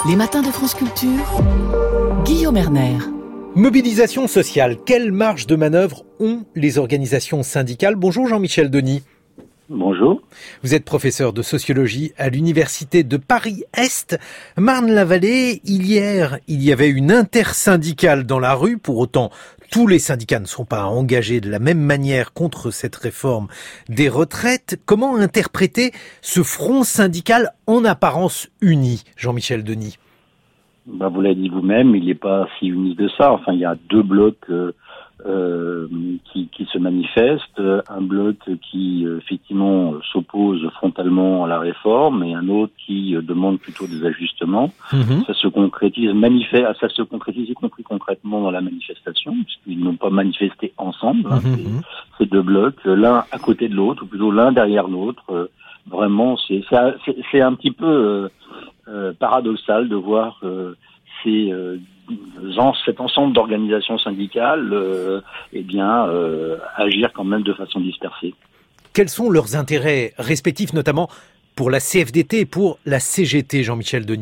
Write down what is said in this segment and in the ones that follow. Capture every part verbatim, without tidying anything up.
Les matins de France Culture, Guillaume Erner. Mobilisation sociale, quelle marge de manœuvre ont les organisations syndicales ? Bonjour Jean-Michel Denis. Bonjour. Vous êtes professeur de sociologie à l'université de Paris-Est. Marne-la-Vallée, hier, il y avait une intersyndicale dans la rue. Pour autant, tous les syndicats ne sont pas engagés de la même manière contre cette réforme des retraites. Comment interpréter ce front syndical en apparence uni, Jean-Michel Denis ? Bah, vous l'avez dit vous-même, il n'est pas si uni de ça. Enfin, il y a deux blocs euh, euh, qui, qui se manifestent. Un bloc qui, euh, effectivement, s'oppose frontalement à la réforme et un autre qui euh, demande plutôt des ajustements. Mmh. Ça se concrétise, manifeste, ça se concrétise y compris concrètement dans la manifestation, puisqu'ils n'ont pas manifesté ensemble, hein, mmh. ces, ces deux blocs, l'un à côté de l'autre, ou plutôt l'un derrière l'autre. Euh, vraiment, c'est, c'est, c'est un petit peu... Euh, Euh, paradoxal de voir euh, ces, euh, gens, cet ensemble d'organisations syndicales euh, eh bien, euh, agir quand même de façon dispersée. Quels sont leurs intérêts respectifs, notamment pour la C F D T et pour la C G T, Jean-Michel Denis ?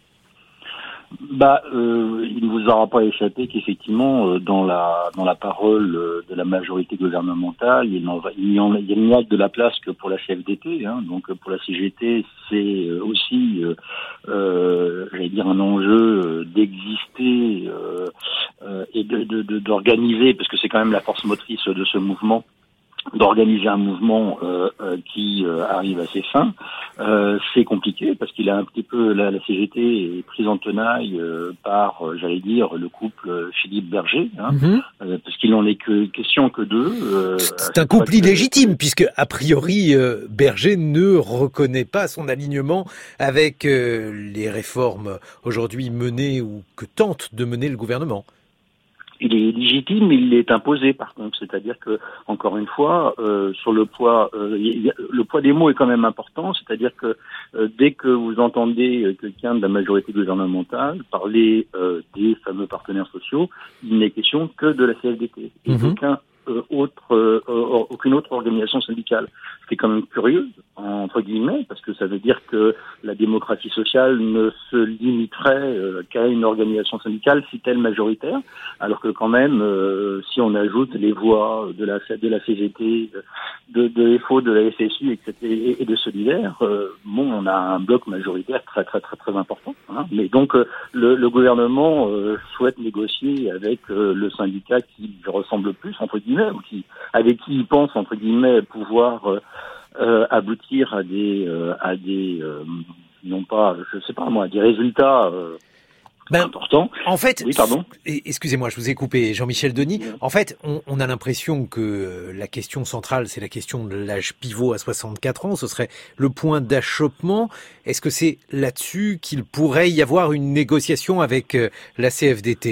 Bah, euh, il ne vous aura pas échappé qu'effectivement, euh, dans la dans la parole euh, de la majorité gouvernementale, il n'en va, il y en a, il n'y a de la place que pour la C F D T. Hein, donc pour la C G T, c'est aussi, euh, euh, j'allais dire, un enjeu d'exister euh, euh, et de, de, de d'organiser, parce que c'est quand même la force motrice de ce mouvement, d'organiser un mouvement euh, euh, qui euh, arrive à ses fins. Euh, c'est compliqué parce qu'il a un petit peu, la, la C G T est prise en tenaille euh, par, euh, j'allais dire, le couple Philippe Berger, hein, mm-hmm. euh, parce qu'il n'en est que question que d'eux. Euh, c'est un couple illégitime que... puisque, a priori, euh, Berger ne reconnaît pas son alignement avec euh, les réformes aujourd'hui menées ou que tente de mener le gouvernement. Il est légitime, il est imposé par contre, c'est-à-dire que encore une fois, euh, sur le poids, euh, y a, le poids des mots est quand même important, c'est-à-dire que euh, dès que vous entendez quelqu'un de la majorité gouvernementale parler euh, des fameux partenaires sociaux, il n'est question que de la C F D T et mm-hmm. aucun euh, autre, euh, aucune autre organisation syndicale. C'est quand même curieux, entre guillemets, parce que ça veut dire que la démocratie sociale ne se limiterait euh, qu'à une organisation syndicale si telle majoritaire, alors que quand même, euh, si on ajoute les voix de la de la C G T, de, de F O, de la F S U, et cetera, et, et de Solidaire, euh, bon, on a un bloc majoritaire très très très très important. Hein. Mais donc euh, le, le gouvernement euh, souhaite négocier avec euh, le syndicat qui ressemble plus, entre guillemets, ou qui avec qui il pense entre guillemets pouvoir euh, euh, aboutir à des euh, à des euh, non pas je sais pas moi à des résultats euh, ben, importants. En fait, oui, pardon. Excusez-moi, je vous ai coupé, Jean-Michel Denis. En fait, on, on a l'impression que la question centrale, c'est la question de l'âge pivot à soixante-quatre ans. Ce serait le point d'achoppement. Est-ce que c'est là-dessus qu'il pourrait y avoir une négociation avec la C F D T ?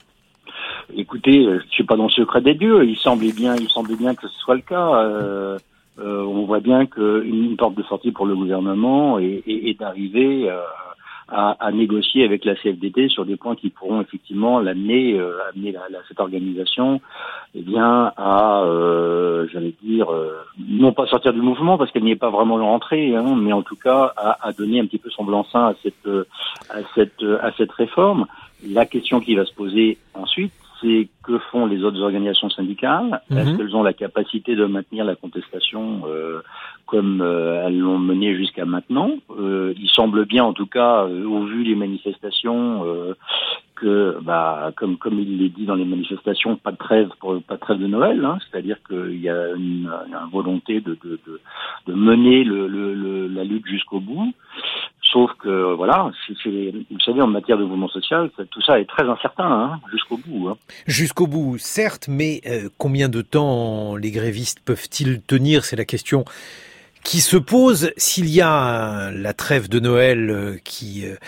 Écoutez, je suis pas dans le secret des dieux. Il semblait bien, il semblait bien que ce soit le cas. Euh, euh, on voit bien qu'une porte de sortie pour le gouvernement est, est, est d'arriver euh, à, à négocier avec la C F D T sur des points qui pourront effectivement l'amener, euh, amener la, la, cette organisation, eh bien, à, euh, j'allais dire, euh, non pas sortir du mouvement parce qu'elle n'y est pas vraiment rentrée, hein, mais en tout cas à, à donner un petit peu son blanc-seing à cette, à cette, à cette réforme. La question qui va se poser ensuite, c'est que font les autres organisations syndicales ? Mmh. Est-ce qu'elles ont la capacité de maintenir la contestation euh, comme euh, elles l'ont menée jusqu'à maintenant ? euh, Il semble bien, en tout cas, euh, au vu des manifestations, euh, que, bah, comme comme il l'est dit dans les manifestations, pas de trêve, pour, pas de trêve de Noël. Hein, c'est-à-dire qu'il y a une, une volonté de, de, de, de mener le, le, le, la lutte jusqu'au bout. Sauf que, voilà, c'est, c'est, vous savez, en matière de mouvement social, tout ça est très incertain, hein, jusqu'au bout. Hein. Jusqu'au bout, certes, mais euh, combien de temps les grévistes peuvent-ils tenir ? C'est la question qui se pose. S'il y a euh, la trêve de Noël euh, qui euh,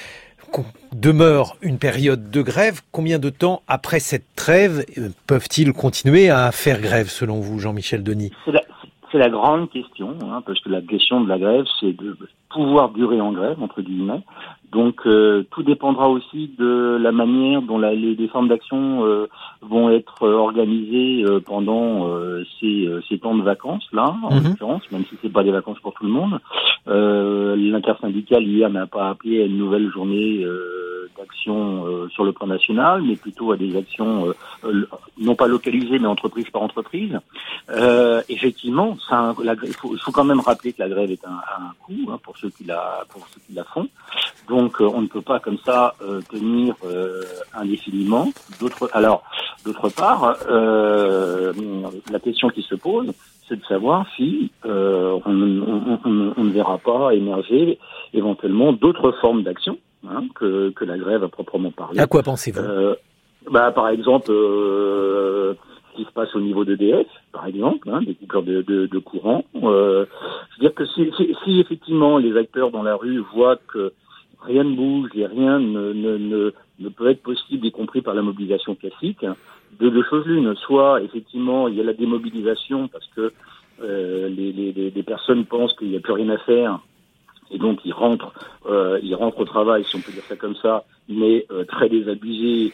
demeure une période de grève, combien de temps après cette trêve euh, peuvent-ils continuer à faire grève, selon vous, Jean-Michel Denis ? C'est la, c'est la grande question, hein, parce que la question de la grève, c'est de pouvoir durer en grève, entre guillemets. Donc euh, tout dépendra aussi de la manière dont la, les, les formes d'action euh, vont être organisées euh, pendant euh, ces, euh, ces temps de vacances là, en mmh. l'occurrence, même si c'est pas des vacances pour tout le monde. Euh, L'intersyndicale hier n'a pas appelé à une nouvelle journée euh, d'action euh, sur le plan national, mais plutôt à des actions euh, euh, non pas localisées, mais entreprise par entreprise. Euh, effectivement, ça, la, il, faut, il faut quand même rappeler que la grève est un, un coût hein, pour ceux qui la pour ceux qui la font. Donc euh, on ne peut pas comme ça euh, tenir euh, indéfiniment. D'autre, alors d'autre part, euh, la question qui se pose, c'est de savoir si euh, on, on, on, on ne verra pas émerger éventuellement d'autres formes d'action hein, que, que la grève à proprement parler. À quoi pensez-vous ? euh, bah, Par exemple, euh, ce qui se passe au niveau d'E D F, par exemple, hein, des coupures de, de, de courant. Euh, je veux dire que si, si, si effectivement les acteurs dans la rue voient que rien ne bouge et rien ne, ne, ne, ne peut être possible, y compris par la mobilisation classique, de deux choses l'une. Soit, effectivement, il y a la démobilisation parce que euh, les, les, les personnes pensent qu'il n'y a plus rien à faire et donc ils rentrent, euh, ils rentrent au travail, si on peut dire ça comme ça, mais euh, très désabusés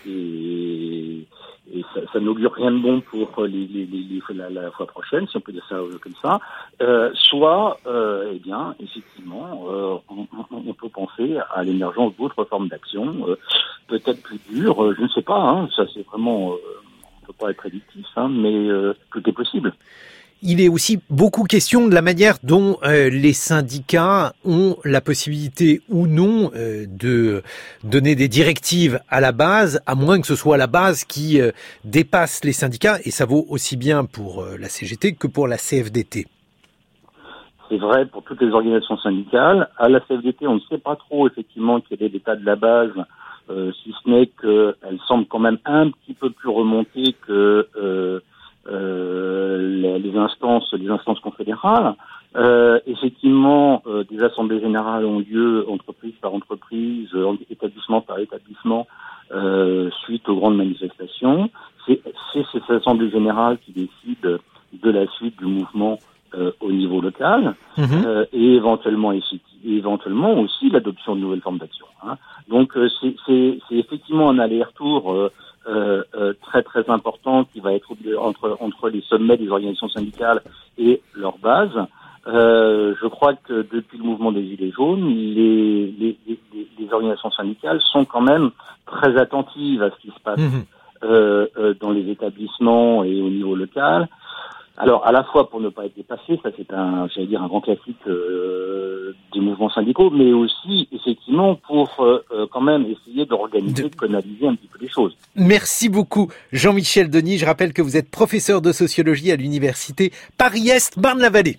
et, et ça, ça n'augure rien de bon pour les, les, les, les la, la fois prochaine, si on peut dire ça comme ça. Euh, soit, euh, eh bien, effectivement, euh, on, on peut penser à l'émergence d'autres formes d'action, euh, peut-être plus dures, euh, je ne sais pas. Hein, ça c'est vraiment, euh, on ne peut pas être prédictif, hein, mais euh, tout est possible. Il est aussi beaucoup question de la manière dont euh, les syndicats ont la possibilité ou non euh, de donner des directives à la base, à moins que ce soit la base qui euh, dépasse les syndicats, et ça vaut aussi bien pour euh, la C G T que pour la C F D T. C'est vrai pour toutes les organisations syndicales. À la C F D T, on ne sait pas trop effectivement quel est l'état de la base, euh, si ce n'est qu'elle semble quand même un petit peu plus remontée que euh, Euh, les, les instances, les instances confédérales. Euh, effectivement, euh, des assemblées générales ont lieu entreprise par entreprise, euh, établissement par établissement, euh, suite aux grandes manifestations. C'est, c'est ces assemblées générales qui décident de la suite du mouvement euh, au niveau local, mmh. euh, et éventuellement, et éventuellement aussi l'adoption de nouvelles formes d'action. Hein. Donc, euh, c'est, c'est, c'est effectivement un aller-retour. Euh, Euh, euh, très très important qui va être entre entre les sommets des organisations syndicales et leur base. Euh, je crois que depuis le mouvement des Gilets jaunes, les, les, les, les organisations syndicales sont quand même très attentives à ce qui se passe mmh. euh, euh, dans les établissements et au niveau local. Alors, à la fois pour ne pas être dépassé, ça c'est un, j'allais dire, un grand classique euh, des mouvements syndicaux, mais aussi, effectivement, pour euh, euh, quand même essayer d'organiser, de... de canaliser un petit peu les choses. Merci beaucoup, Jean-Michel Denis. Je rappelle que vous êtes professeur de sociologie à l'université Paris-Est Marne-la-Vallée.